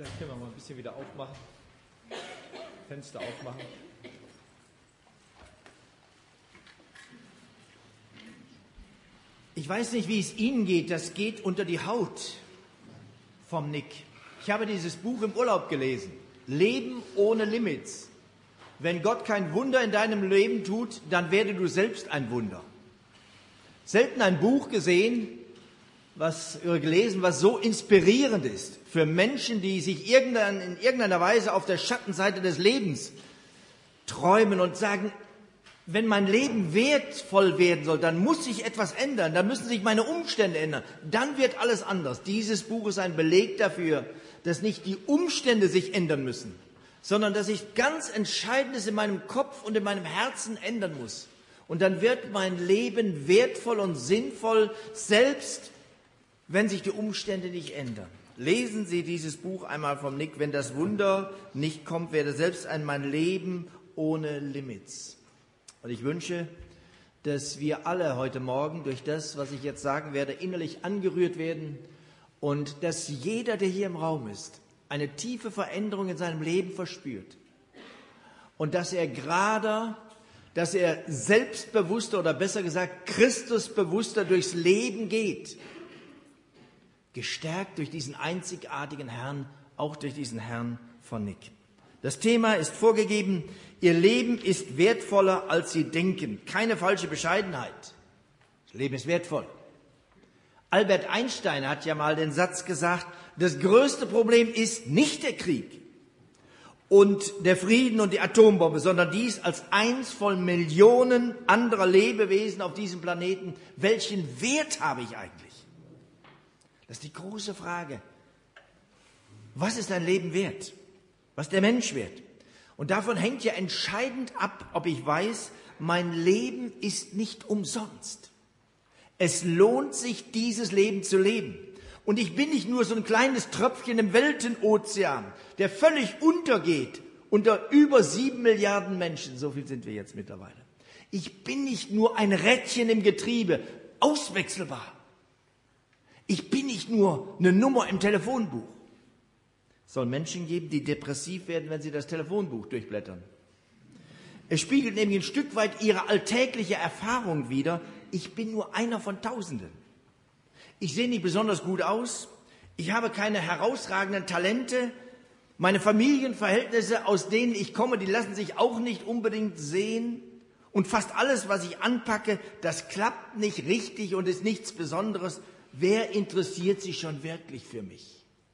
Vielleicht können wir mal ein bisschen wieder aufmachen. Fenster aufmachen. Ich weiß nicht, wie es Ihnen geht. Das geht unter die Haut vom Nick. Ich habe dieses Buch im Urlaub gelesen. Leben ohne Limits. Wenn Gott kein Wunder in deinem Leben tut, dann werde du selbst ein Wunder. Selten ein Buch gelesen, was so inspirierend ist für Menschen, die sich in irgendeiner Weise auf der Schattenseite des Lebens träumen und sagen, wenn mein Leben wertvoll werden soll, dann muss sich etwas ändern, dann müssen sich meine Umstände ändern, dann wird alles anders. Dieses Buch ist ein Beleg dafür, dass nicht die Umstände sich ändern müssen, sondern dass sich ganz Entscheidendes in meinem Kopf und in meinem Herzen ändern muss. Und dann wird mein Leben wertvoll und sinnvoll, selbst wenn sich die Umstände nicht ändern. Lesen Sie dieses Buch einmal vom Nick. Wenn das Wunder nicht kommt, werde selbst mein Leben ohne Limits. Und ich wünsche, dass wir alle heute Morgen durch das, was ich jetzt sagen werde, innerlich angerührt werden und dass jeder, der hier im Raum ist, eine tiefe Veränderung in seinem Leben verspürt. Und dass er selbstbewusster oder besser gesagt Christusbewusster durchs Leben geht. Gestärkt durch diesen einzigartigen Herrn, auch durch diesen Herrn von Nick. Das Thema ist vorgegeben, Ihr Leben ist wertvoller, als Sie denken. Keine falsche Bescheidenheit. Das Leben ist wertvoll. Albert Einstein hat ja mal den Satz gesagt, das größte Problem ist nicht der Krieg und der Frieden und die Atombombe, sondern dies als eins von Millionen anderer Lebewesen auf diesem Planeten. Welchen Wert habe ich eigentlich? Das ist die große Frage. Was ist ein Leben wert? Was ist der Mensch wert? Und davon hängt ja entscheidend ab, ob ich weiß, mein Leben ist nicht umsonst. Es lohnt sich, dieses Leben zu leben. Und ich bin nicht nur so ein kleines Tröpfchen im Weltenozean, der völlig untergeht unter über 7 Milliarden Menschen. So viel sind wir jetzt mittlerweile. Ich bin nicht nur ein Rädchen im Getriebe, auswechselbar. Ich bin nicht nur eine Nummer im Telefonbuch. Es soll Menschen geben, die depressiv werden, wenn sie das Telefonbuch durchblättern. Es spiegelt nämlich ein Stück weit ihre alltägliche Erfahrung wider. Ich bin nur einer von Tausenden. Ich sehe nicht besonders gut aus. Ich habe keine herausragenden Talente. Meine Familienverhältnisse, aus denen ich komme, die lassen sich auch nicht unbedingt sehen. Und fast alles, was ich anpacke, das klappt nicht richtig und ist nichts Besonderes. Wer interessiert sich schon wirklich für mich?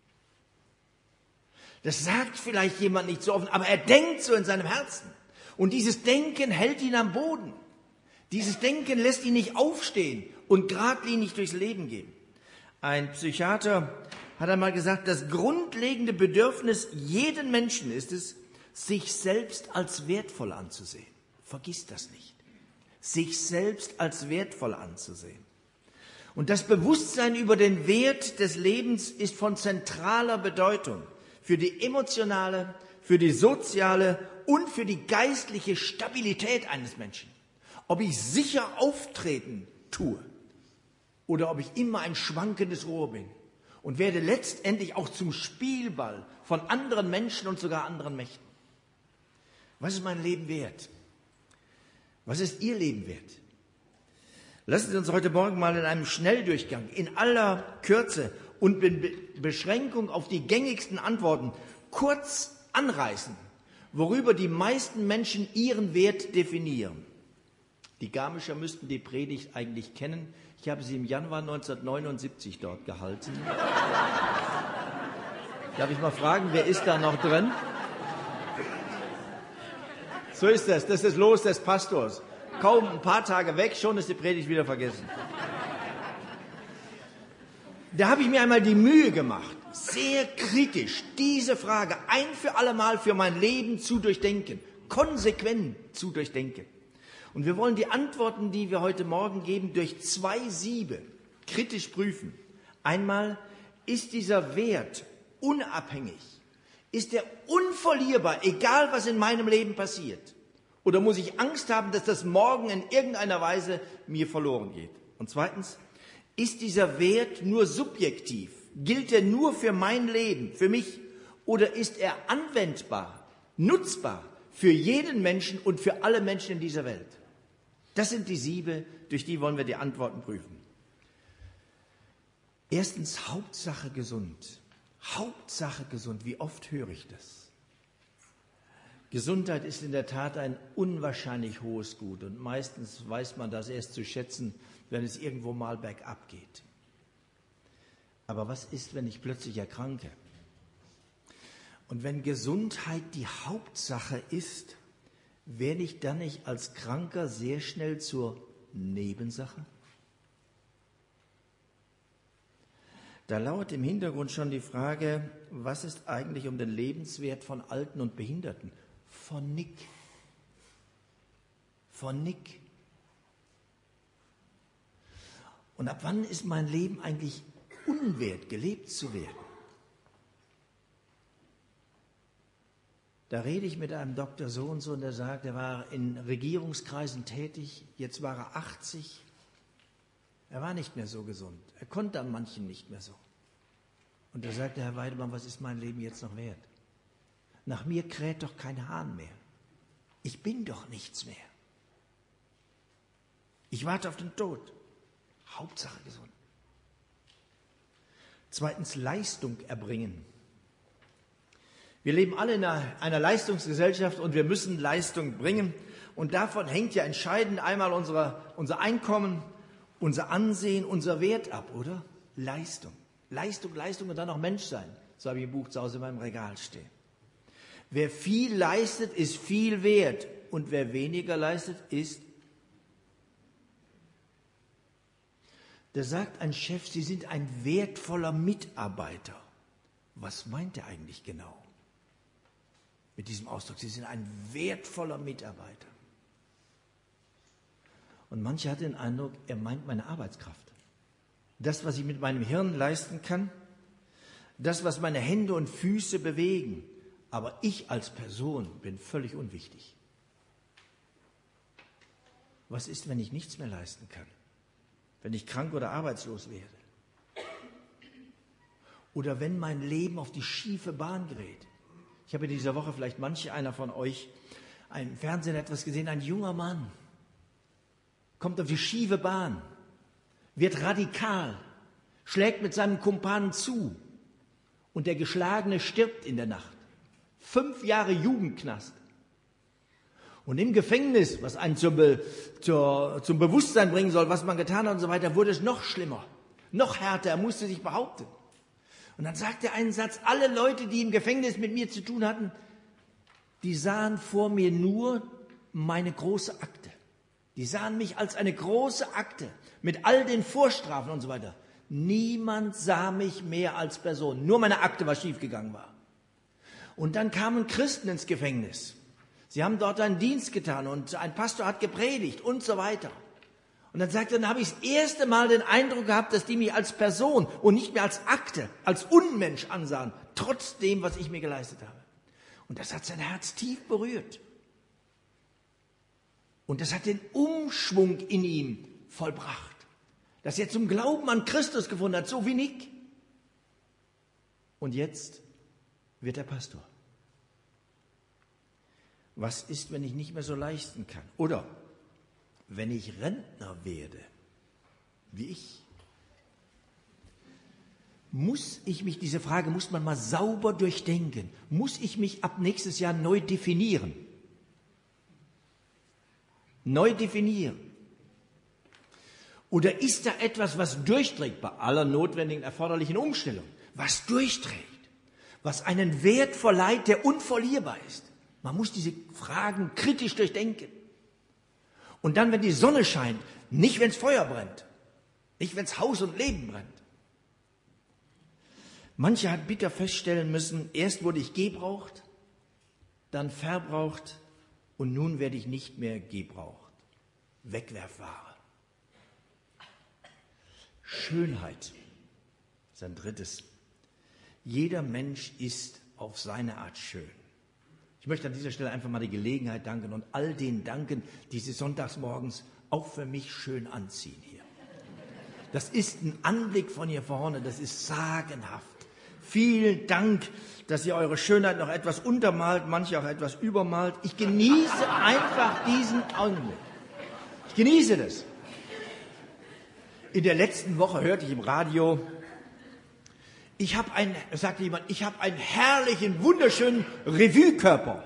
Das sagt vielleicht jemand nicht so offen, aber er denkt so in seinem Herzen. Und dieses Denken hält ihn am Boden. Dieses Denken lässt ihn nicht aufstehen und geradlinig durchs Leben gehen. Ein Psychiater hat einmal gesagt, das grundlegende Bedürfnis jeden Menschen ist es, sich selbst als wertvoll anzusehen. Vergiss das nicht. Sich selbst als wertvoll anzusehen. Und das Bewusstsein über den Wert des Lebens ist von zentraler Bedeutung für die emotionale, für die soziale und für die geistliche Stabilität eines Menschen. Ob ich sicher auftreten tue oder ob ich immer ein schwankendes Rohr bin und werde letztendlich auch zum Spielball von anderen Menschen und sogar anderen Mächten. Was ist mein Leben wert? Was ist Ihr Leben wert? Lassen Sie uns heute Morgen mal in einem Schnelldurchgang, in aller Kürze und Beschränkung auf die gängigsten Antworten kurz anreißen, worüber die meisten Menschen ihren Wert definieren. Die Garmischer müssten die Predigt eigentlich kennen. Ich habe sie im Januar 1979 dort gehalten. Darf ich mal fragen, wer ist da noch drin? So ist das ist das Los des Pastors. Kaum ein paar Tage weg, schon ist die Predigt wieder vergessen. Da habe ich mir einmal die Mühe gemacht, sehr kritisch diese Frage ein für alle Mal für mein Leben zu durchdenken, konsequent zu durchdenken. Und wir wollen die Antworten, die wir heute Morgen geben, durch 2 Siebe kritisch prüfen. Einmal, ist dieser Wert unabhängig? Ist er unverlierbar, egal was in meinem Leben passiert? Oder muss ich Angst haben, dass das morgen in irgendeiner Weise mir verloren geht? Und zweitens, ist dieser Wert nur subjektiv? Gilt er nur für mein Leben, für mich? oder ist er anwendbar, nutzbar für jeden Menschen und für alle Menschen in dieser Welt? Das sind die Siebe, durch die wollen wir die Antworten prüfen. Erstens, Hauptsache gesund. Hauptsache gesund. Wie oft höre ich das? Gesundheit ist in der Tat ein unwahrscheinlich hohes Gut und meistens weiß man das erst zu schätzen, wenn es irgendwo mal bergab geht. Aber was ist, wenn ich plötzlich erkranke? Und wenn Gesundheit die Hauptsache ist, werde ich dann nicht als Kranker sehr schnell zur Nebensache? Da lauert im Hintergrund schon die Frage, was ist eigentlich um den Lebenswert von Alten und Behinderten? Von Nick. Von Nick. Und ab wann ist mein Leben eigentlich unwert, gelebt zu werden? Da rede ich mit einem Doktor so und so und der sagt, er war in Regierungskreisen tätig, jetzt war er 80. Er war nicht mehr so gesund. Er konnte an manchen nicht mehr so. Und da sagte Herr Weidemann, was ist mein Leben jetzt noch wert? Nach mir kräht doch kein Hahn mehr. Ich bin doch nichts mehr. Ich warte auf den Tod. Hauptsache gesund. Zweitens, Leistung erbringen. Wir leben alle in einer Leistungsgesellschaft und wir müssen Leistung bringen. Und davon hängt ja entscheidend einmal unser Einkommen, unser Ansehen, unser Wert ab, oder? Leistung. Leistung, Leistung und dann noch Mensch sein. So habe ich ein Buch zu Hause in meinem Regal stehen. Wer viel leistet, ist viel wert. Und wer weniger leistet, ist. Da sagt ein Chef, Sie sind ein wertvoller Mitarbeiter. Was meint er eigentlich genau mit diesem Ausdruck? Sie sind ein wertvoller Mitarbeiter. Und manche hat den Eindruck, er meint meine Arbeitskraft. Das, was ich mit meinem Hirn leisten kann, das, was meine Hände und Füße bewegen. Aber ich als Person bin völlig unwichtig. Was ist, wenn ich nichts mehr leisten kann? Wenn ich krank oder arbeitslos werde? Oder wenn mein Leben auf die schiefe Bahn gerät? Ich habe in dieser Woche, vielleicht manch einer von euch, im Fernsehen etwas gesehen, ein junger Mann kommt auf die schiefe Bahn, wird radikal, schlägt mit seinem Kumpanen zu und der Geschlagene stirbt in der Nacht. 5 Jahre Jugendknast. Und im Gefängnis, was einen zum Bewusstsein bringen soll, was man getan hat und so weiter, wurde es noch schlimmer, noch härter, er musste sich behaupten. Und dann sagt er einen Satz, alle Leute, die im Gefängnis mit mir zu tun hatten, die sahen vor mir nur meine große Akte. Die sahen mich als eine große Akte mit all den Vorstrafen und so weiter. Niemand sah mich mehr als Person, nur meine Akte, was schiefgegangen war. Und dann kamen Christen ins Gefängnis. Sie haben dort einen Dienst getan und ein Pastor hat gepredigt und so weiter. Und dann sagt er, dann habe ich das erste Mal den Eindruck gehabt, dass die mich als Person und nicht mehr als Akte, als Unmensch ansahen, trotz dem, was ich mir geleistet habe. Und das hat sein Herz tief berührt. Und das hat den Umschwung in ihm vollbracht, dass er zum Glauben an Christus gefunden hat, so wie Nick. Und jetzt wird er Pastor. Was ist, wenn ich nicht mehr so leisten kann? Oder wenn ich Rentner werde, wie ich? Diese Frage muss man mal sauber durchdenken. Muss ich mich ab nächstes Jahr neu definieren? Neu definieren. Oder ist da etwas, was durchträgt, bei aller notwendigen, erforderlichen Umstellung, was durchträgt, was einen Wert verleiht, der unverlierbar ist? Man muss diese Fragen kritisch durchdenken. Und dann, wenn die Sonne scheint, nicht wenn es Feuer brennt, nicht wenn es Haus und Leben brennt. Manche hat bitter feststellen müssen, erst wurde ich gebraucht, dann verbraucht und nun werde ich nicht mehr gebraucht. Wegwerfware. Schönheit ist ein drittes. Jeder Mensch ist auf seine Art schön. Ich möchte an dieser Stelle einfach mal die Gelegenheit danken und all denen danken, die sich sonntagsmorgens auch für mich schön anziehen hier. Das ist ein Anblick von hier vorne, das ist sagenhaft. Vielen Dank, dass ihr eure Schönheit noch etwas untermalt, manche auch etwas übermalt. Ich genieße einfach diesen Augenblick. Ich genieße das. In der letzten Woche hörte ich im Radio, sagte jemand, ich habe einen herrlichen, wunderschönen Revue-Körper.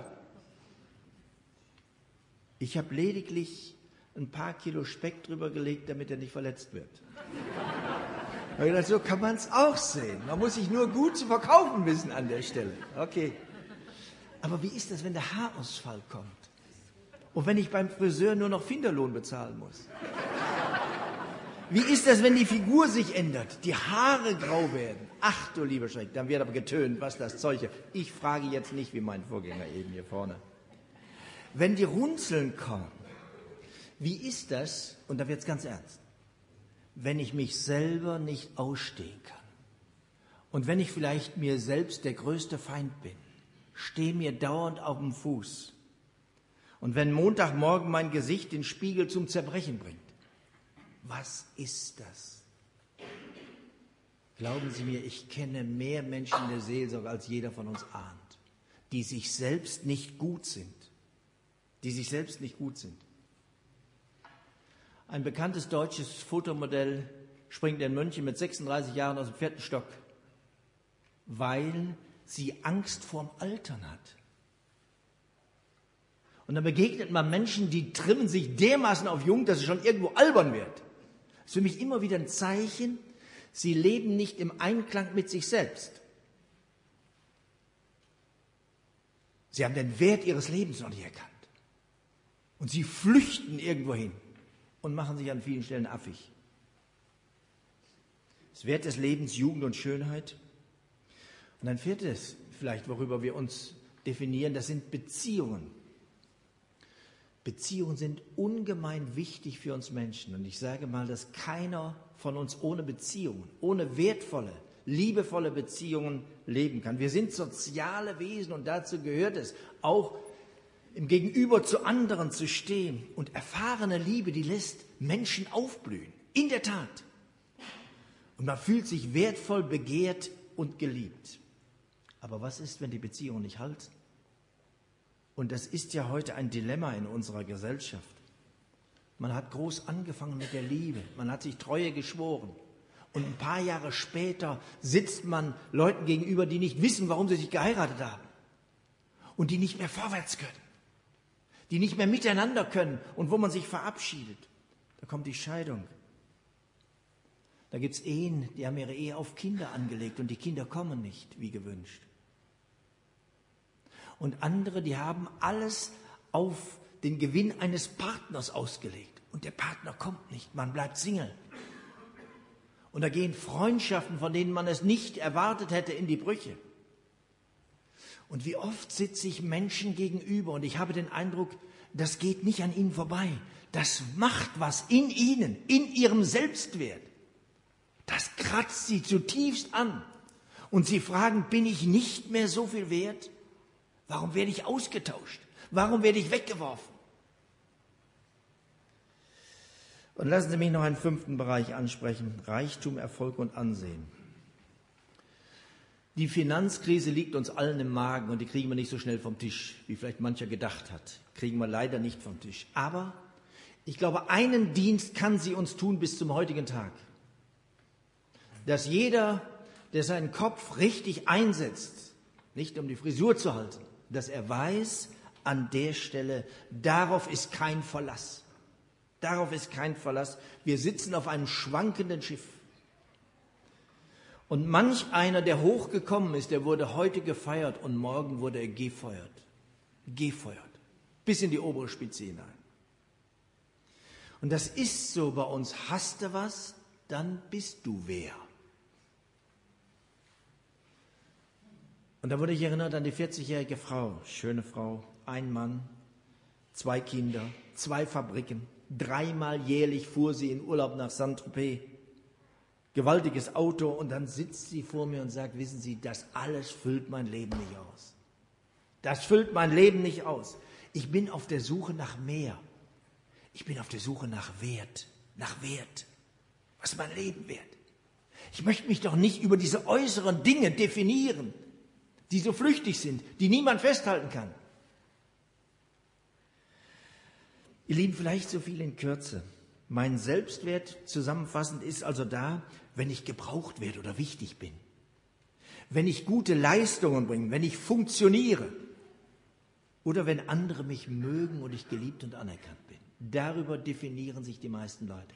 Ich habe lediglich ein paar Kilo Speck drüber gelegt, damit er nicht verletzt wird. Aber gedacht, so kann man es auch sehen. Man muss sich nur gut zu verkaufen wissen an der Stelle. Okay. Aber wie ist das, wenn der Haarausfall kommt? Und wenn ich beim Friseur nur noch Finderlohn bezahlen muss? Wie ist das, wenn die Figur sich ändert, die Haare grau werden? Ach du lieber Schreck, dann wird aber getönt, was das Zeug ist. Ich frage jetzt nicht wie mein Vorgänger eben hier vorne. Wenn die Runzeln kommen, wie ist das, und da wird es ganz ernst, wenn ich mich selber nicht ausstehen kann und wenn ich vielleicht mir selbst der größte Feind bin, stehe mir dauernd auf dem Fuß und wenn Montagmorgen mein Gesicht den Spiegel zum Zerbrechen bringt, was ist das? Glauben Sie mir, ich kenne mehr Menschen in der Seelsorge, als jeder von uns ahnt, die sich selbst nicht gut sind. Ein bekanntes deutsches Fotomodell springt in München mit 36 Jahren aus dem 4. Stock, weil sie Angst vorm Altern hat. Und dann begegnet man Menschen, die trimmen sich dermaßen auf jung, dass es schon irgendwo albern wird. Das ist für mich immer wieder ein Zeichen, sie leben nicht im Einklang mit sich selbst. Sie haben den Wert ihres Lebens noch nicht erkannt. Und sie flüchten irgendwo hin und machen sich an vielen Stellen affig. Das Wert des Lebens, Jugend und Schönheit. Und ein viertes, vielleicht worüber wir uns definieren, das sind Beziehungen. Beziehungen sind ungemein wichtig für uns Menschen. Und ich sage mal, dass keiner von uns ohne Beziehungen, ohne wertvolle, liebevolle Beziehungen leben kann. Wir sind soziale Wesen und dazu gehört es, auch im Gegenüber zu anderen zu stehen. Und erfahrene Liebe, die lässt Menschen aufblühen. In der Tat. Und man fühlt sich wertvoll, begehrt und geliebt. Aber was ist, wenn die Beziehungen nicht halten? Und das ist ja heute ein Dilemma in unserer Gesellschaft. Man hat groß angefangen mit der Liebe. Man hat sich Treue geschworen. Und ein paar Jahre später sitzt man Leuten gegenüber, die nicht wissen, warum sie sich geheiratet haben. Und die nicht mehr vorwärts können. Die nicht mehr miteinander können und wo man sich verabschiedet. Da kommt die Scheidung. Da gibt es Ehen, die haben ihre Ehe auf Kinder angelegt und die Kinder kommen nicht, wie gewünscht. Und andere, die haben alles auf den Gewinn eines Partners ausgelegt. Und der Partner kommt nicht, man bleibt Single. Und da gehen Freundschaften, von denen man es nicht erwartet hätte, in die Brüche. Und wie oft sitze ich Menschen gegenüber und ich habe den Eindruck, das geht nicht an ihnen vorbei. Das macht was in ihnen, in ihrem Selbstwert. Das kratzt sie zutiefst an. Und sie fragen, bin ich nicht mehr so viel wert? Warum werde ich ausgetauscht? Warum werde ich weggeworfen? Und lassen Sie mich noch einen 5. Bereich ansprechen. Reichtum, Erfolg und Ansehen. Die Finanzkrise liegt uns allen im Magen und die kriegen wir nicht so schnell vom Tisch, wie vielleicht mancher gedacht hat. Kriegen wir leider nicht vom Tisch. Aber ich glaube, einen Dienst kann sie uns tun bis zum heutigen Tag. Dass jeder, der seinen Kopf richtig einsetzt, nicht um die Frisur zu halten, dass er weiß, an der Stelle, darauf ist kein Verlass. Darauf ist kein Verlass. Wir sitzen auf einem schwankenden Schiff. Und manch einer, der hochgekommen ist, der wurde heute gefeiert und morgen wurde er gefeuert. Gefeuert. Bis in die obere Spitze hinein. Und das ist so bei uns. Hast du was, dann bist du wer. Und da wurde ich erinnert an die 40-jährige Frau, schöne Frau, ein Mann, 2 Kinder, 2 Fabriken, 3-mal jährlich fuhr sie in Urlaub nach Saint-Tropez, gewaltiges Auto und dann sitzt sie vor mir und sagt, wissen Sie, das alles füllt mein Leben nicht aus. Das füllt mein Leben nicht aus. Ich bin auf der Suche nach mehr. Ich bin auf der Suche nach Wert, Was ist mein Leben wert? Ich möchte mich doch nicht über diese äußeren Dinge definieren, die so flüchtig sind, die niemand festhalten kann. Ihr Lieben, vielleicht so viel in Kürze. Mein Selbstwert zusammenfassend ist also da, wenn ich gebraucht werde oder wichtig bin. Wenn ich gute Leistungen bringe, wenn ich funktioniere. Oder wenn andere mich mögen und ich geliebt und anerkannt bin. Darüber definieren sich die meisten Leute.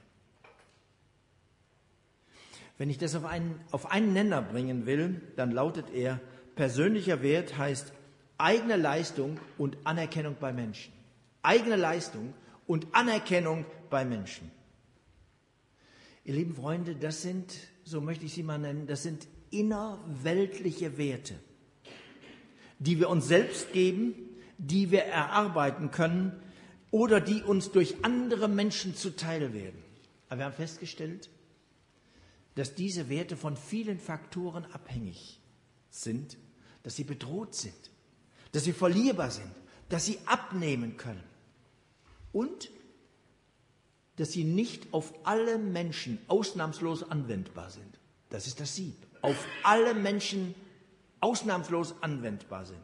Wenn ich das auf einen Nenner bringen will, dann lautet er, persönlicher Wert heißt eigene Leistung und Anerkennung bei Menschen. Eigene Leistung und Anerkennung bei Menschen. Ihr lieben Freunde, das sind, so möchte ich sie mal nennen, das sind innerweltliche Werte, die wir uns selbst geben, die wir erarbeiten können oder die uns durch andere Menschen zuteil werden. Aber wir haben festgestellt, dass diese Werte von vielen Faktoren abhängig sind, dass sie bedroht sind, dass sie verlierbar sind, dass sie abnehmen können und dass sie nicht auf alle Menschen ausnahmslos anwendbar sind. Das ist das Sieb. Auf alle Menschen ausnahmslos anwendbar sind.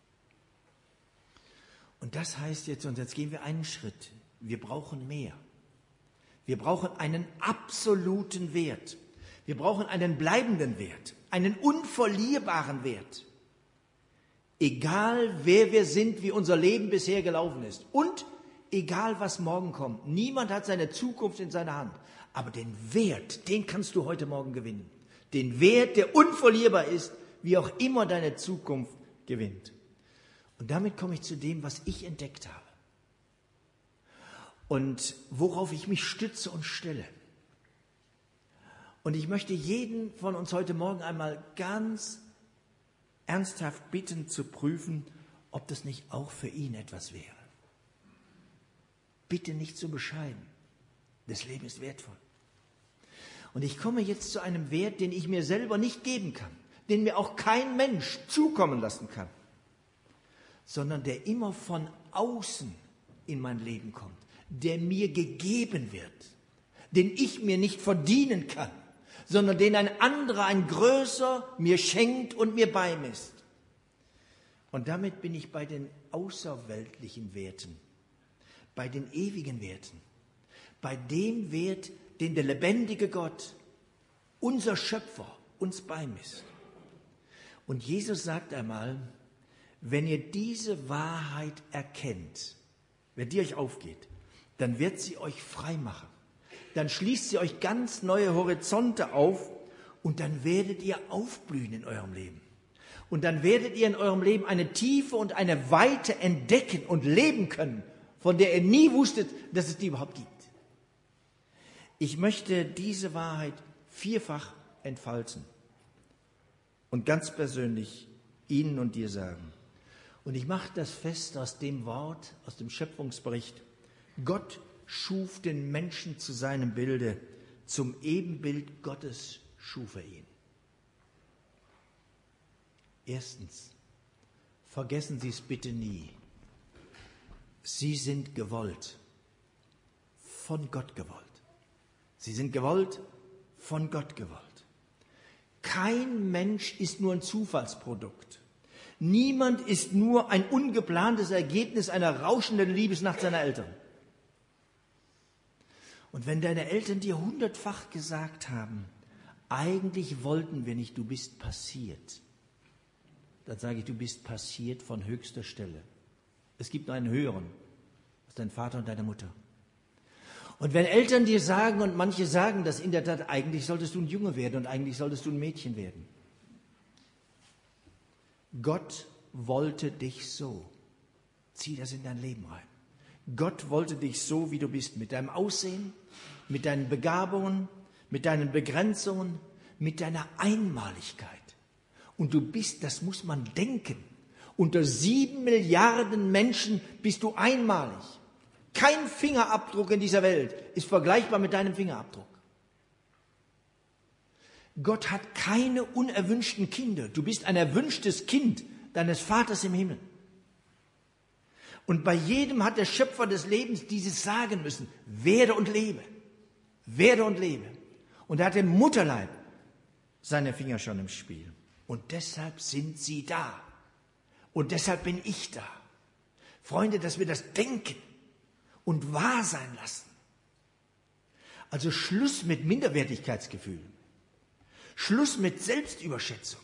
Und das heißt jetzt, und jetzt gehen wir einen Schritt, wir brauchen mehr. Wir brauchen einen absoluten Wert. Wir brauchen einen bleibenden Wert, einen unverlierbaren Wert. Egal, wer wir sind, wie unser Leben bisher gelaufen ist und egal, was morgen kommt. Niemand hat seine Zukunft in seiner Hand. Aber den Wert, den kannst du heute Morgen gewinnen. Den Wert, der unverlierbar ist, wie auch immer deine Zukunft gewinnt. Und damit komme ich zu dem, was ich entdeckt habe. Und worauf ich mich stütze und stelle. Und ich möchte jeden von uns heute Morgen einmal ganz ernsthaft bitten zu prüfen, ob das nicht auch für ihn etwas wäre. Bitte nicht so bescheiden. Das Leben ist wertvoll. Und ich komme jetzt zu einem Wert, den ich mir selber nicht geben kann, den mir auch kein Mensch zukommen lassen kann, sondern der immer von außen in mein Leben kommt, der mir gegeben wird, den ich mir nicht verdienen kann, sondern den ein anderer, ein Größer mir schenkt und mir beimisst. Und damit bin ich bei den außerweltlichen Werten, bei den ewigen Werten, bei dem Wert, den der lebendige Gott, unser Schöpfer, uns beimisst. Und Jesus sagt einmal, wenn ihr diese Wahrheit erkennt, wenn die euch aufgeht, dann wird sie euch frei machen. Dann schließt sie euch ganz neue Horizonte auf und dann werdet ihr aufblühen in eurem Leben. Und dann werdet ihr in eurem Leben eine Tiefe und eine Weite entdecken und leben können, von der ihr nie wusstet, dass es die überhaupt gibt. Ich möchte diese Wahrheit vierfach entfalten und ganz persönlich Ihnen und dir sagen. Und ich mache das fest aus dem Wort, aus dem Schöpfungsbericht. Gott schuf den Menschen zu seinem Bilde, zum Ebenbild Gottes schuf er ihn. Erstens, vergessen Sie es bitte nie. Sie sind gewollt, von Gott gewollt. Sie sind gewollt, von Gott gewollt. Kein Mensch ist nur ein Zufallsprodukt. Niemand ist nur ein ungeplantes Ergebnis einer rauschenden Liebesnacht seiner Eltern. Und wenn deine Eltern dir 100-fach gesagt haben, eigentlich wollten wir nicht, du bist passiert, dann sage ich, du bist passiert von höchster Stelle. Es gibt nur einen höheren, das ist dein Vater und deine Mutter. Und wenn Eltern dir sagen, und manche sagen das in der Tat, eigentlich solltest du ein Junge werden und eigentlich solltest du ein Mädchen werden. Gott wollte dich so. Zieh das in dein Leben rein. Gott wollte dich so, wie du bist, mit deinem Aussehen, mit deinen Begabungen, mit deinen Begrenzungen, mit deiner Einmaligkeit. Und du bist, das muss man denken, unter 7 Milliarden Menschen bist du einmalig. Kein Fingerabdruck in dieser Welt ist vergleichbar mit deinem Fingerabdruck. Gott hat keine unerwünschten Kinder. Du bist ein erwünschtes Kind deines Vaters im Himmel. Und bei jedem hat der Schöpfer des Lebens dieses sagen müssen. Werde und lebe. Werde und lebe. Und er hat den Mutterleib seine Finger schon im Spiel. Und deshalb sind sie da. Und deshalb bin ich da. Freunde, dass wir das denken und wahr sein lassen. Also Schluss mit Minderwertigkeitsgefühlen. Schluss mit Selbstüberschätzung.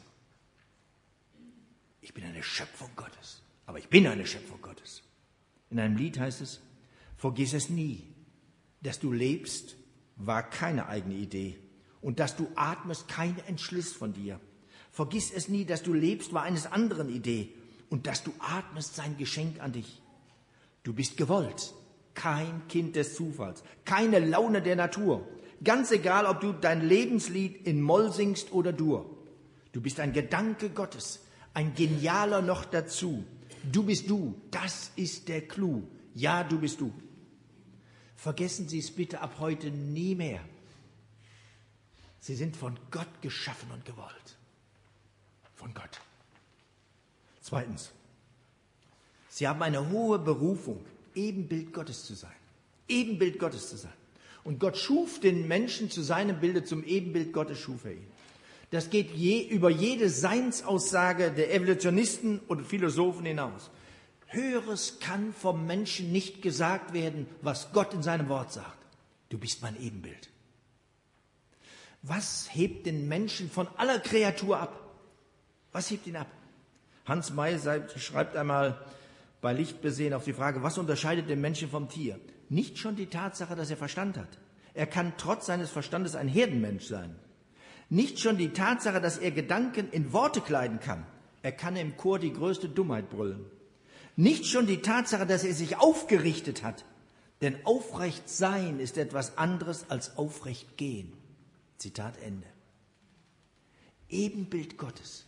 Ich bin eine Schöpfung Gottes. Aber ich bin eine Schöpfung Gottes. In einem Lied heißt es, vergiss es nie, dass du lebst, war keine eigene Idee. Und dass du atmest, kein Entschluss von dir. Vergiss es nie, dass du lebst, war eines anderen Idee. Und dass du atmest, sein Geschenk an dich. Du bist gewollt, kein Kind des Zufalls, keine Laune der Natur. Ganz egal, ob du dein Lebenslied in Moll singst oder Dur. Du bist ein Gedanke Gottes, ein genialer noch dazu. Du bist du, das ist der Clou. Ja, du bist du. Vergessen Sie es bitte ab heute nie mehr. Sie sind von Gott geschaffen und gewollt. Von Gott. Zweitens, Sie haben eine hohe Berufung, Ebenbild Gottes zu sein. Ebenbild Gottes zu sein. Und Gott schuf den Menschen zu seinem Bilde, zum Ebenbild Gottes schuf er ihn. Das geht über jede Seinsaussage der Evolutionisten und Philosophen hinaus. Höheres kann vom Menschen nicht gesagt werden, was Gott in seinem Wort sagt. Du bist mein Ebenbild. Was hebt den Menschen von aller Kreatur ab? Was hebt ihn ab? Hans May schreibt einmal bei Lichtbesehen auf die Frage, was unterscheidet den Menschen vom Tier? Nicht schon die Tatsache, dass er Verstand hat. Er kann trotz seines Verstandes ein Herdenmensch sein. Nicht schon die Tatsache, dass er Gedanken in Worte kleiden kann. Er kann im Chor die größte Dummheit brüllen. Nicht schon die Tatsache, dass er sich aufgerichtet hat. Denn aufrecht sein ist etwas anderes als aufrecht gehen. Zitat Ende. Ebenbild Gottes.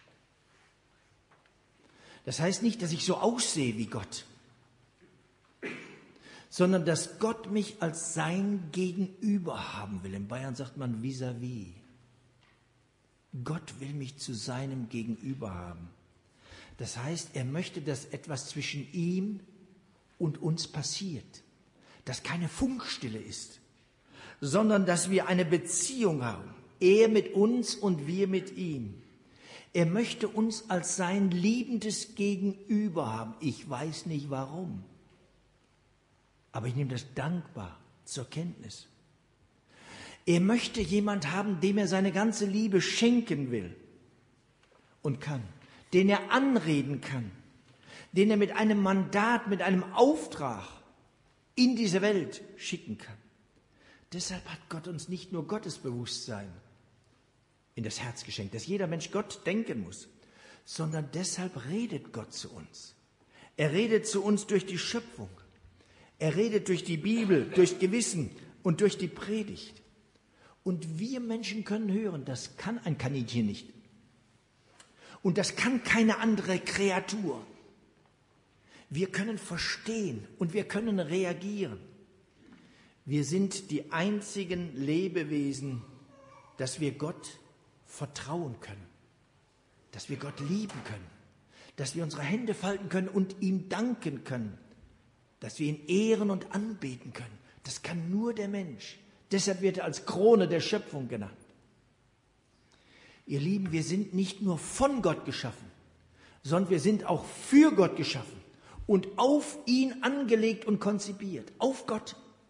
Das heißt nicht, dass ich so aussehe wie Gott, sondern dass Gott mich als sein Gegenüber haben will. In Bayern sagt man vis-à-vis. Gott will mich zu seinem Gegenüber haben. Das heißt, er möchte, dass etwas zwischen ihm und uns passiert, dass keine Funkstille ist, sondern dass wir eine Beziehung haben, er mit uns und wir mit ihm. Er möchte uns als sein liebendes Gegenüber haben. Ich weiß nicht warum, aber ich nehme das dankbar zur Kenntnis. Er möchte jemand haben, dem er seine ganze Liebe schenken will und kann, den er anreden kann, den er mit einem Mandat, mit einem Auftrag in diese Welt schicken kann. Deshalb hat Gott uns nicht nur Gottesbewusstsein in das Herz geschenkt, dass jeder Mensch Gott denken muss, sondern deshalb redet Gott zu uns. Er redet zu uns durch die Schöpfung. Er redet durch die Bibel, durch Gewissen und durch die Predigt. Und wir Menschen können hören, das kann ein Kaninchen nicht. Und das kann keine andere Kreatur. Wir können verstehen und wir können reagieren. Wir sind die einzigen Lebewesen, dass wir Gott vertrauen können, dass wir Gott lieben können, dass wir unsere Hände falten können und ihm danken können, dass wir ihn ehren und anbeten können. Das kann nur der Mensch. Deshalb wird er als Krone der Schöpfung genannt. Ihr Lieben, wir sind nicht nur von Gott geschaffen, sondern wir sind auch für Gott geschaffen und auf ihn angelegt und konzipiert, auf Gott.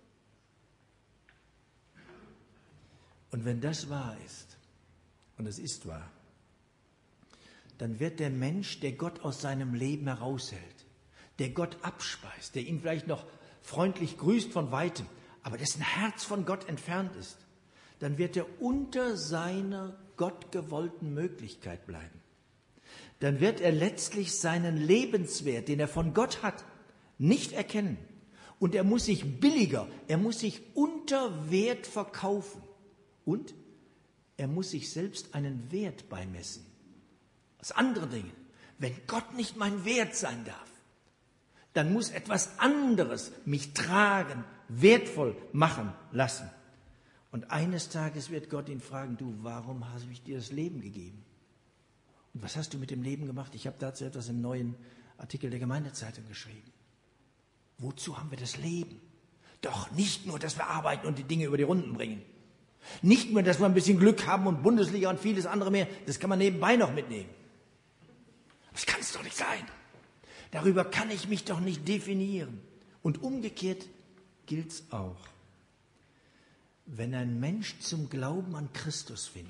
Und wenn das wahr ist, und es ist wahr, dann wird der Mensch, der Gott aus seinem Leben heraushält, der Gott abspeist, der ihn vielleicht noch freundlich grüßt von Weitem, aber dessen Herz von Gott entfernt ist, dann wird er unter seiner gottgewollten Möglichkeit bleiben. Dann wird er letztlich seinen Lebenswert, den er von Gott hat, nicht erkennen. Und er muss sich billiger, er muss sich unter Wert verkaufen. Und er muss sich selbst einen Wert beimessen. Aus anderen Dingen. Wenn Gott nicht mein Wert sein darf, dann muss etwas anderes mich tragen, wertvoll machen lassen. Und eines Tages wird Gott ihn fragen, du, warum habe ich dir das Leben gegeben? Und was hast du mit dem Leben gemacht? Ich habe dazu etwas im neuen Artikel der Gemeindezeitung geschrieben. Wozu haben wir das Leben? Doch nicht nur, dass wir arbeiten und die Dinge über die Runden bringen, Nicht nur, dass wir ein bisschen Glück haben und Bundesliga und vieles andere mehr, das kann man nebenbei noch mitnehmen. Das kann es doch nicht sein. Darüber kann ich mich doch nicht definieren. Und umgekehrt gilt es auch. Wenn ein Mensch zum Glauben an Christus findet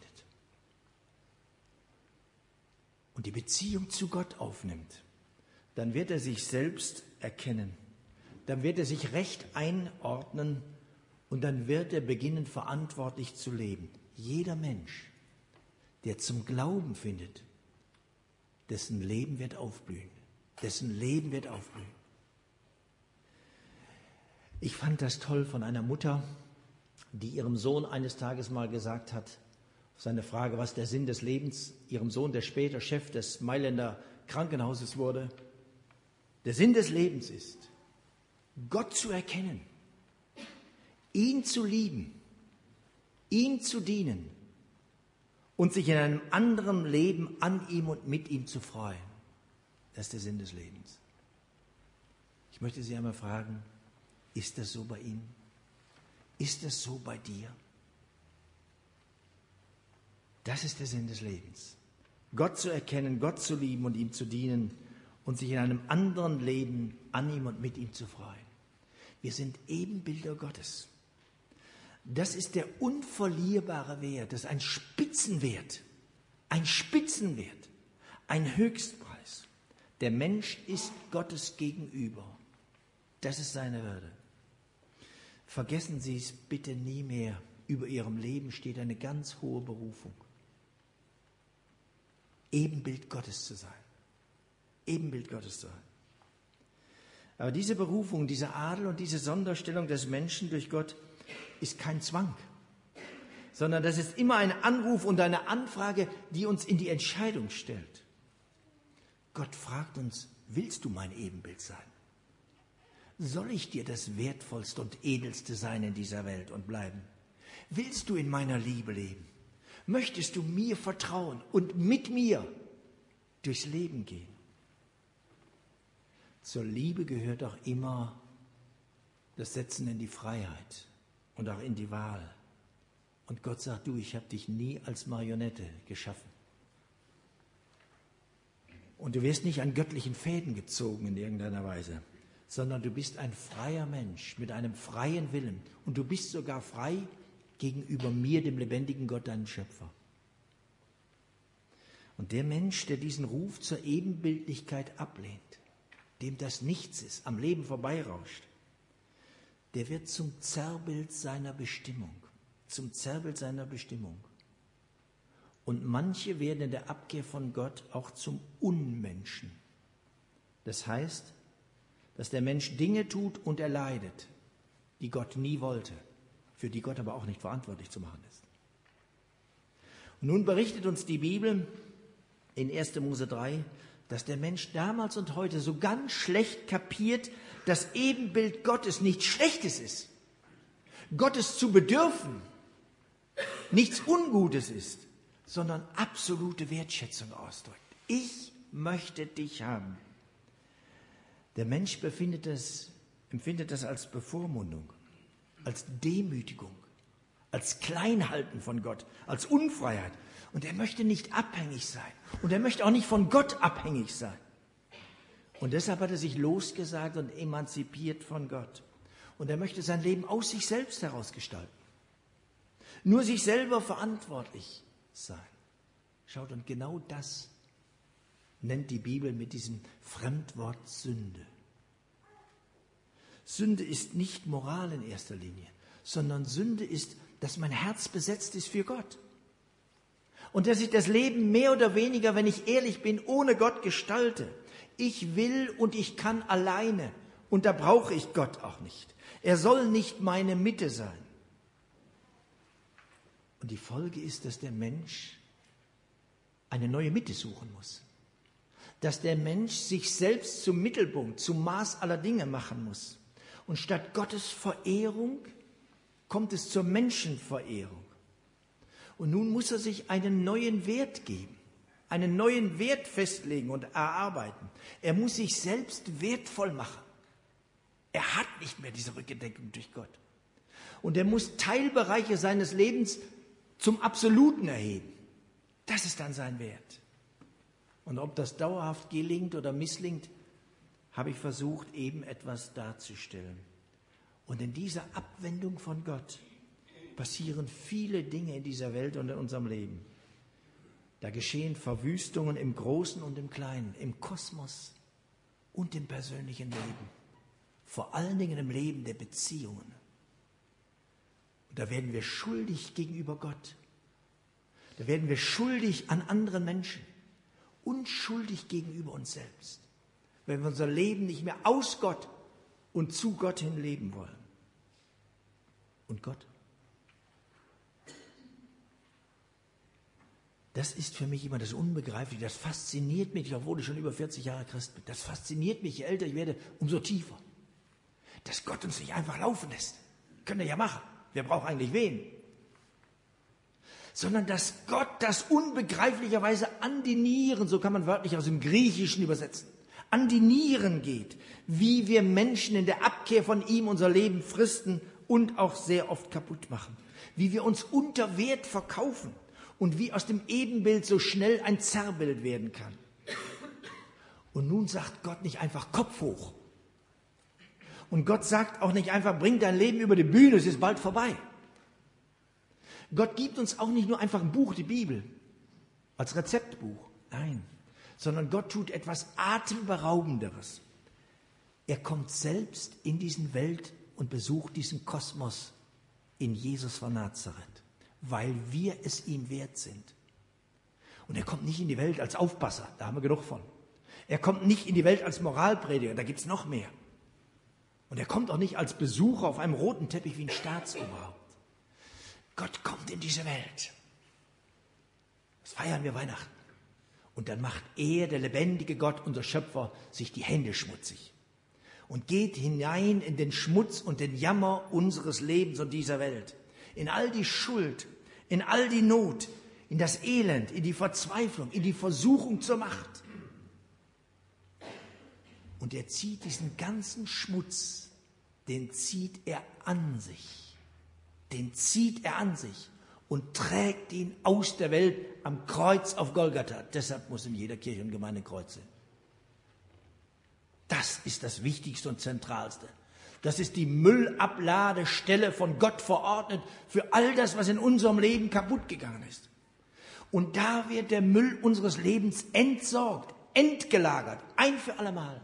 und die Beziehung zu Gott aufnimmt, dann wird er sich selbst erkennen. Dann wird er sich recht einordnen und dann wird er beginnen, verantwortlich zu leben. Jeder Mensch, der zum Glauben findet, dessen Leben wird aufblühen. Dessen Leben wird aufblühen. Ich fand das toll von einer Mutter, die ihrem Sohn eines Tages mal gesagt hat, auf seine Frage, was der Sinn des Lebens, ihrem Sohn, der später Chef des Mailänder Krankenhauses wurde, der Sinn des Lebens ist, Gott zu erkennen, ihn zu lieben, ihm zu dienen und sich in einem anderen Leben an ihm und mit ihm zu freuen. Das ist der Sinn des Lebens. Ich möchte Sie einmal fragen, ist das so bei Ihnen? Ist das so bei dir? Das ist der Sinn des Lebens. Gott zu erkennen, Gott zu lieben und ihm zu dienen und sich in einem anderen Leben an ihm und mit ihm zu freuen. Wir sind Ebenbilder Gottes. Das ist der unverlierbare Wert, das ist ein Spitzenwert, ein Höchstpreis. Der Mensch ist Gottes gegenüber. Das ist seine Würde. Vergessen Sie es bitte nie mehr. Über Ihrem Leben steht eine ganz hohe Berufung. Ebenbild Gottes zu sein. Ebenbild Gottes zu sein. Aber diese Berufung, dieser Adel und diese Sonderstellung des Menschen durch Gott ist kein Zwang, sondern das ist immer ein Anruf und eine Anfrage, die uns in die Entscheidung stellt. Gott fragt uns, willst du mein Ebenbild sein? Soll ich dir das Wertvollste und Edelste sein in dieser Welt und bleiben? Willst du in meiner Liebe leben? Möchtest du mir vertrauen und mit mir durchs Leben gehen? Zur Liebe gehört auch immer das Setzen in die Freiheit und auch in die Wahl. Und Gott sagt, du, ich habe dich nie als Marionette geschaffen. Und du wirst nicht an göttlichen Fäden gezogen in irgendeiner Weise, sondern du bist ein freier Mensch mit einem freien Willen. Und du bist sogar frei gegenüber mir, dem lebendigen Gott, deinem Schöpfer. Und der Mensch, der diesen Ruf zur Ebenbildlichkeit ablehnt, dem das nichts ist, am Leben vorbeirauscht, der wird zum Zerrbild seiner Bestimmung. Zum Zerrbild seiner Bestimmung. Und manche werden in der Abkehr von Gott auch zum Unmenschen. Das heißt, dass der Mensch Dinge tut und er leidet, die Gott nie wollte, für die Gott aber auch nicht verantwortlich zu machen ist. Und nun berichtet uns die Bibel in 1. Mose 3, dass der Mensch damals und heute so ganz schlecht kapiert, dass Ebenbild Gottes nichts Schlechtes ist. Gottes zu bedürfen nichts Ungutes ist, sondern absolute Wertschätzung ausdrückt. Ich möchte dich haben. Der Mensch empfindet das als Bevormundung, als Demütigung, als Kleinhalten von Gott, als Unfreiheit. Und er möchte nicht abhängig sein. Und er möchte auch nicht von Gott abhängig sein. Und deshalb hat er sich losgesagt und emanzipiert von Gott. Und er möchte sein Leben aus sich selbst heraus gestalten. Nur sich selber verantwortlich sein. Schaut, und genau das nennt die Bibel mit diesem Fremdwort Sünde. Sünde ist nicht Moral in erster Linie, sondern Sünde ist, dass mein Herz besetzt ist für Gott. Und dass ich das Leben mehr oder weniger, wenn ich ehrlich bin, ohne Gott gestalte. Ich will und ich kann alleine. Und da brauche ich Gott auch nicht. Er soll nicht meine Mitte sein. Und die Folge ist, dass der Mensch eine neue Mitte suchen muss. Dass der Mensch sich selbst zum Mittelpunkt, zum Maß aller Dinge machen muss. Und statt Gottes Verehrung kommt es zur Menschenverehrung. Und nun muss er sich einen neuen Wert geben, einen neuen Wert festlegen und erarbeiten. Er muss sich selbst wertvoll machen. Er hat nicht mehr diese Rückendeckung durch Gott. Und er muss Teilbereiche seines Lebens zum Absoluten erheben. Das ist dann sein Wert. Und ob das dauerhaft gelingt oder misslingt, habe ich versucht, eben etwas darzustellen. Und in dieser Abwendung von Gott passieren viele Dinge in dieser Welt und in unserem Leben. Da geschehen Verwüstungen im Großen und im Kleinen, im Kosmos und im persönlichen Leben. Vor allen Dingen im Leben der Beziehungen. Und da werden wir schuldig gegenüber Gott. Da werden wir schuldig an anderen Menschen und schuldig gegenüber uns selbst, wenn wir unser Leben nicht mehr aus Gott und zu Gott hin leben wollen. Und Gott? Das ist für mich immer das Unbegreifliche, das fasziniert mich, obwohl ich schon über 40 Jahre Christ bin. Das fasziniert mich, je älter ich werde, umso tiefer. Dass Gott uns nicht einfach laufen lässt. Können wir ja machen. Wer braucht eigentlich wen? Sondern dass Gott das unbegreiflicherweise an die Nieren, so kann man wörtlich aus dem Griechischen übersetzen, an die Nieren geht, wie wir Menschen in der Abkehr von ihm unser Leben fristen und auch sehr oft kaputt machen. Wie wir uns unter Wert verkaufen und wie aus dem Ebenbild so schnell ein Zerrbild werden kann. Und nun sagt Gott nicht einfach Kopf hoch. Und Gott sagt auch nicht einfach, bring dein Leben über die Bühne, es ist bald vorbei. Gott gibt uns auch nicht nur einfach ein Buch, die Bibel, als Rezeptbuch. Nein, sondern Gott tut etwas Atemberaubenderes. Er kommt selbst in diesen Welt und besucht diesen Kosmos in Jesus von Nazareth, weil wir es ihm wert sind. Und er kommt nicht in die Welt als Aufpasser, da haben wir genug von. Er kommt nicht in die Welt als Moralprediger, da gibt es noch mehr. Und er kommt auch nicht als Besucher auf einem roten Teppich wie ein Staatsoberhaupt. Gott kommt in diese Welt. Das feiern wir Weihnachten. Und dann macht er, der lebendige Gott, unser Schöpfer, sich die Hände schmutzig. Und geht hinein in den Schmutz und den Jammer unseres Lebens und dieser Welt. In all die Schuld, in all die Not, in das Elend, in die Verzweiflung, in die Versuchung zur Macht. Und er zieht diesen ganzen Schmutz, den zieht er an sich. Den zieht er an sich und trägt ihn aus der Welt am Kreuz auf Golgatha. Deshalb muss in jeder Kirche und Gemeinde ein Kreuz sein. Das ist das Wichtigste und Zentralste. Das ist die Müllabladestelle von Gott verordnet für all das, was in unserem Leben kaputt gegangen ist. Und da wird der Müll unseres Lebens entsorgt, entgelagert, ein für allemal.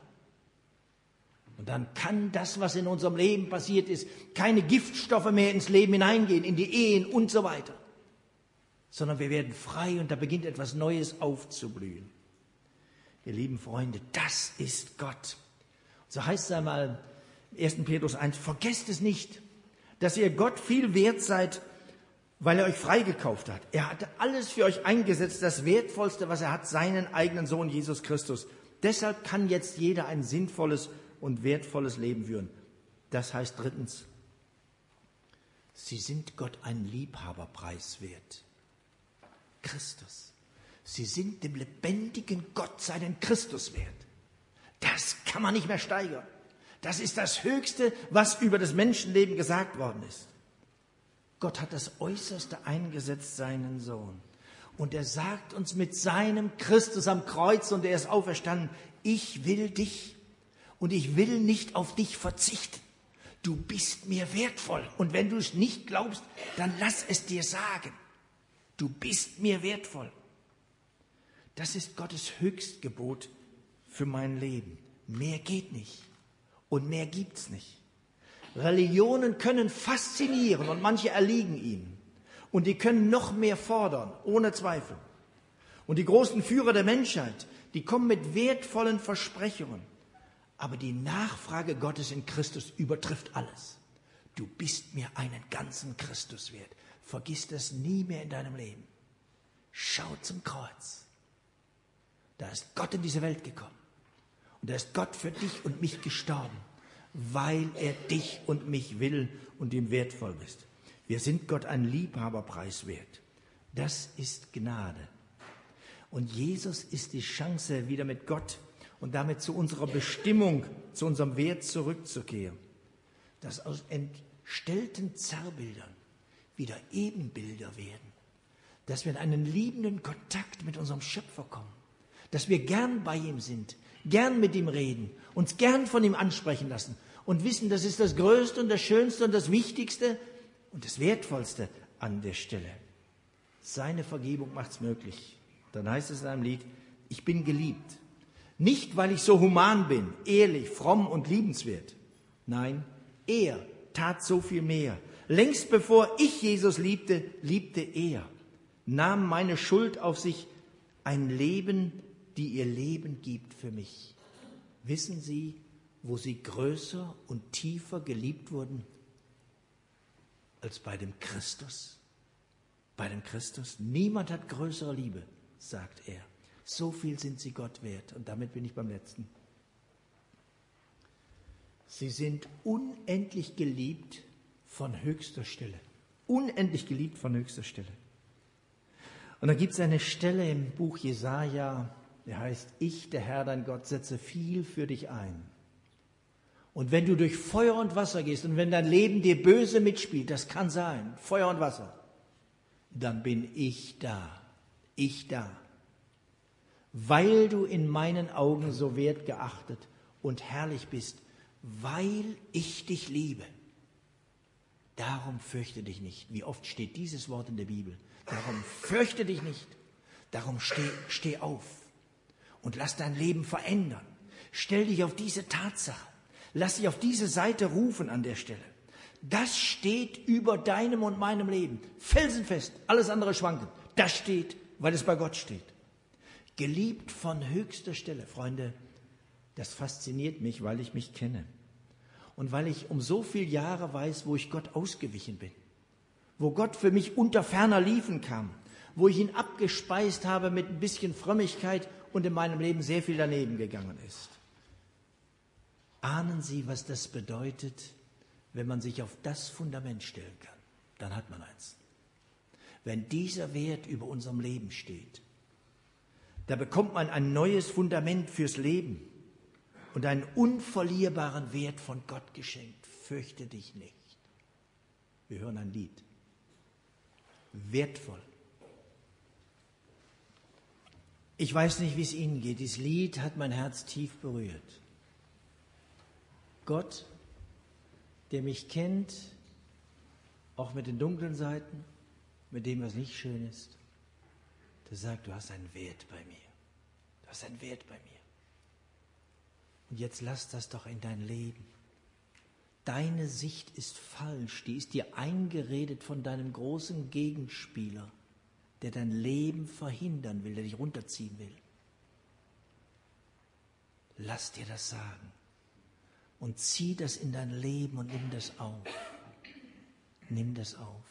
Und dann kann das, was in unserem Leben passiert ist, keine Giftstoffe mehr ins Leben hineingehen, in die Ehen und so weiter. Sondern wir werden frei und da beginnt etwas Neues aufzublühen. Ihr lieben Freunde, das ist Gott. So heißt es einmal 1. Petrus 1, vergesst es nicht, dass ihr Gott viel wert seid, weil er euch freigekauft hat. Er hatte alles für euch eingesetzt, das Wertvollste, was er hat, seinen eigenen Sohn Jesus Christus. Deshalb kann jetzt jeder ein sinnvolles und wertvolles Leben führen. Das heißt drittens, sie sind Gott einen Liebhaberpreis wert. Christus. Sie sind dem lebendigen Gott seinen Christus wert. Das kann man nicht mehr steigern. Das ist das Höchste, was über das Menschenleben gesagt worden ist. Gott hat das Äußerste eingesetzt, seinen Sohn. Und er sagt uns mit seinem Christus am Kreuz, und er ist auferstanden, ich will dich und ich will nicht auf dich verzichten. Du bist mir wertvoll. Und wenn du es nicht glaubst, dann lass es dir sagen. Du bist mir wertvoll. Das ist Gottes Höchstgebot für mein Leben. Mehr geht nicht und mehr gibt's nicht. Religionen können faszinieren und manche erliegen ihnen. Und die können noch mehr fordern, ohne Zweifel. Und die großen Führer der Menschheit, die kommen mit wertvollen Versprechungen. Aber die Nachfrage Gottes in Christus übertrifft alles. Du bist mir einen ganzen Christus wert. Vergiss das nie mehr in deinem Leben. Schau zum Kreuz. Da ist Gott in diese Welt gekommen. Und da ist Gott für dich und mich gestorben, weil er dich und mich will und ihm wertvoll bist. Wir sind Gott einen Liebhaberpreis wert. Das ist Gnade. Und Jesus ist die Chance, wieder mit Gott und damit zu unserer Bestimmung, zu unserem Wert zurückzukehren. Das aus stellten Zerrbildern wieder Ebenbilder werden. Dass wir in einen liebenden Kontakt mit unserem Schöpfer kommen. Dass wir gern bei ihm sind, gern mit ihm reden, uns gern von ihm ansprechen lassen und wissen, das ist das Größte und das Schönste und das Wichtigste und das Wertvollste an der Stelle. Seine Vergebung macht's möglich. Dann heißt es in einem Lied, ich bin geliebt. Nicht, weil ich so human bin, ehrlich, fromm und liebenswert. Nein, er tat so viel mehr. Längst bevor ich Jesus liebte, liebte er. Nahm meine Schuld auf sich, ein Leben, die ihr Leben gibt für mich. Wissen Sie, wo Sie größer und tiefer geliebt wurden als bei dem Christus? Bei dem Christus? Niemand hat größere Liebe, sagt er. So viel sind Sie Gott wert. Und damit bin ich beim letzten. Sie sind unendlich geliebt von höchster Stelle. Unendlich geliebt von höchster Stelle. Und dann gibt es eine Stelle im Buch Jesaja, der heißt, ich, der Herr, dein Gott, setze viel für dich ein. Und wenn du durch Feuer und Wasser gehst und wenn dein Leben dir böse mitspielt, das kann sein, Feuer und Wasser, dann bin ich da, weil du in meinen Augen so wertgeachtet und herrlich bist, weil ich dich liebe. Darum fürchte dich nicht. Wie oft steht dieses Wort in der Bibel? Darum fürchte dich nicht. Darum steh auf und lass dein Leben verändern. Stell dich auf diese Tatsache. Lass dich auf diese Seite rufen an der Stelle. Das steht über deinem und meinem Leben. Felsenfest, alles andere schwanken. Das steht, weil es bei Gott steht. Geliebt von höchster Stelle. Freunde, das fasziniert mich, weil ich mich kenne. Und weil ich um so viele Jahre weiß, wo ich Gott ausgewichen bin. Wo Gott für mich unter ferner Liefen kam. Wo ich ihn abgespeist habe mit ein bisschen Frömmigkeit und in meinem Leben sehr viel daneben gegangen ist. Ahnen Sie, was das bedeutet, wenn man sich auf das Fundament stellen kann? Dann hat man eins. Wenn dieser Wert über unserem Leben steht, da bekommt man ein neues Fundament fürs Leben und einen unverlierbaren Wert von Gott geschenkt. Fürchte dich nicht. Wir hören ein Lied. Wertvoll. Ich weiß nicht, wie es Ihnen geht. Dieses Lied hat mein Herz tief berührt. Gott, der mich kennt, auch mit den dunklen Seiten, mit dem, was nicht schön ist, der sagt, du hast einen Wert bei mir. Du hast einen Wert bei mir. Und jetzt lass das doch in dein Leben. Deine Sicht ist falsch, die ist dir eingeredet von deinem großen Gegenspieler, der dein Leben verhindern will, der dich runterziehen will. Lass dir das sagen und zieh das in dein Leben und nimm das auf. Nimm das auf.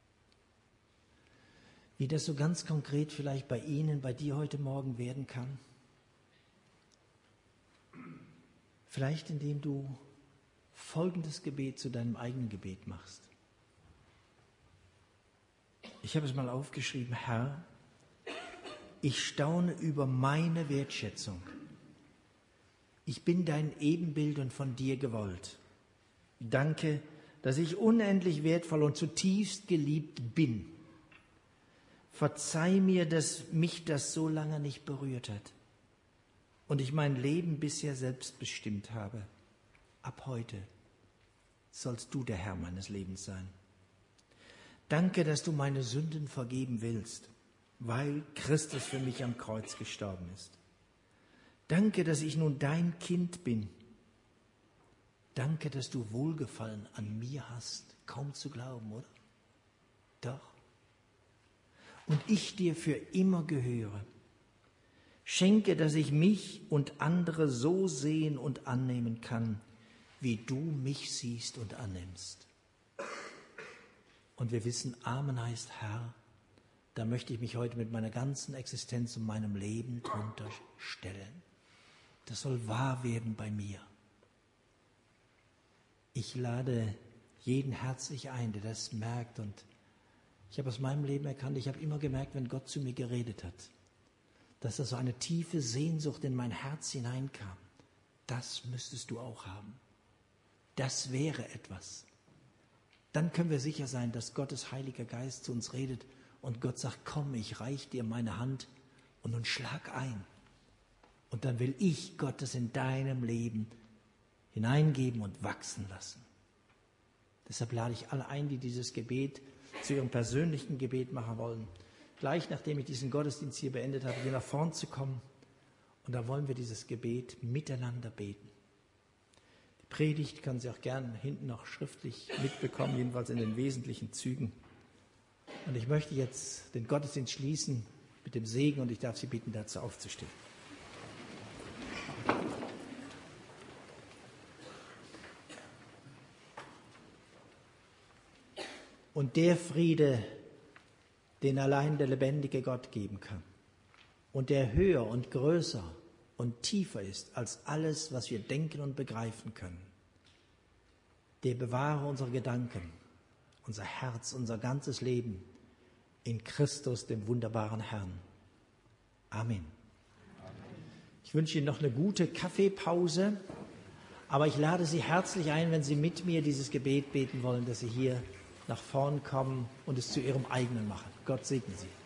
Wie das so ganz konkret vielleicht bei Ihnen, bei dir heute Morgen werden kann. Vielleicht indem du folgendes Gebet zu deinem eigenen Gebet machst. Ich habe es mal aufgeschrieben, Herr, ich staune über meine Wertschätzung. Ich bin dein Ebenbild und von dir gewollt. Danke, dass ich unendlich wertvoll und zutiefst geliebt bin. Verzeih mir, dass mich das so lange nicht berührt hat und ich mein Leben bisher selbst bestimmt habe. Ab heute sollst du der Herr meines Lebens sein. Danke, dass du meine Sünden vergeben willst, weil Christus für mich am Kreuz gestorben ist. Danke, dass ich nun dein Kind bin. Danke, dass du Wohlgefallen an mir hast. Kaum zu glauben, oder? Doch. Und ich dir für immer gehöre. Schenke, dass ich mich und andere so sehen und annehmen kann, wie du mich siehst und annimmst. Und wir wissen, Amen heißt Herr, da möchte ich mich heute mit meiner ganzen Existenz und meinem Leben drunter stellen. Das soll wahr werden bei mir. Ich lade jeden herzlich ein, der das merkt. Und ich habe aus meinem Leben erkannt, ich habe immer gemerkt, wenn Gott zu mir geredet hat, dass da so eine tiefe Sehnsucht in mein Herz hineinkam. Das müsstest du auch haben. Das wäre etwas. Dann können wir sicher sein, dass Gottes Heiliger Geist zu uns redet und Gott sagt, komm, ich reich dir meine Hand und nun schlag ein. Und dann will ich Gottes in deinem Leben hineingeben und wachsen lassen. Deshalb lade ich alle ein, die dieses Gebet zu ihrem persönlichen Gebet machen wollen, gleich nachdem ich diesen Gottesdienst hier beendet habe, hier nach vorn zu kommen. Und da wollen wir dieses Gebet miteinander beten. Die Predigt kann Sie auch gern hinten noch schriftlich mitbekommen, jedenfalls in den wesentlichen Zügen. Und ich möchte jetzt den Gottesdienst schließen mit dem Segen und ich darf Sie bitten, dazu aufzustehen. Und der Friede, den allein der lebendige Gott geben kann und der höher und größer und tiefer ist als alles, was wir denken und begreifen können, der bewahre unsere Gedanken, unser Herz, unser ganzes Leben in Christus, dem wunderbaren Herrn. Amen. Ich wünsche Ihnen noch eine gute Kaffeepause, aber ich lade Sie herzlich ein, wenn Sie mit mir dieses Gebet beten wollen, dass Sie hier nach vorn kommen und es zu Ihrem eigenen machen. Gott segne Sie.